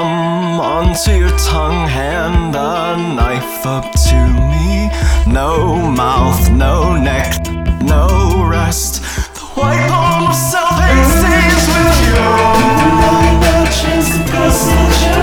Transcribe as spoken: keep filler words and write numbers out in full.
thumb onto your tongue, hand a knife up to me. No mouth, no neck, no rest. The white palm of self-hate stays with you. The night that changed the passage.